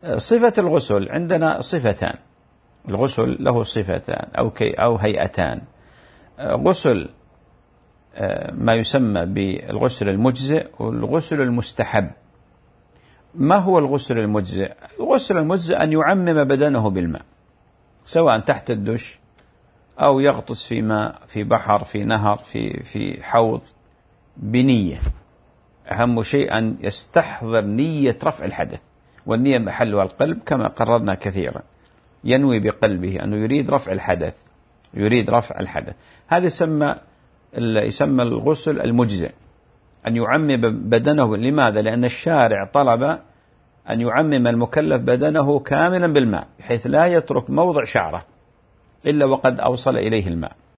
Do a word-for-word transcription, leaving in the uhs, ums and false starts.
صفة الغسل عندنا صفتان، الغسل له صفتان أو كي أو هيئتان. غسل ما يسمى بالغسل المجزئ والغسل المستحب. ما هو الغسل المجزئ؟ الغسل المجزئ أن يعمم بدنه بالماء، سواء تحت الدش أو يغطس في ماء، في بحر، في نهر، في في حوض، بنية. أهم شيء أن يستحضر نية رفع الحدث، والنية محلها القلب كما قررنا كثيرا. ينوي بقلبه أنه يريد رفع الحدث، يريد رفع الحدث. هذا يسمى يسمى الغسل المجزئ، أن يعمم بدنه. لماذا؟ لأن الشارع طلب أن يعمم المكلف بدنه كاملا بالماء، بحيث لا يترك موضع شعره إلا وقد أوصل إليه الماء.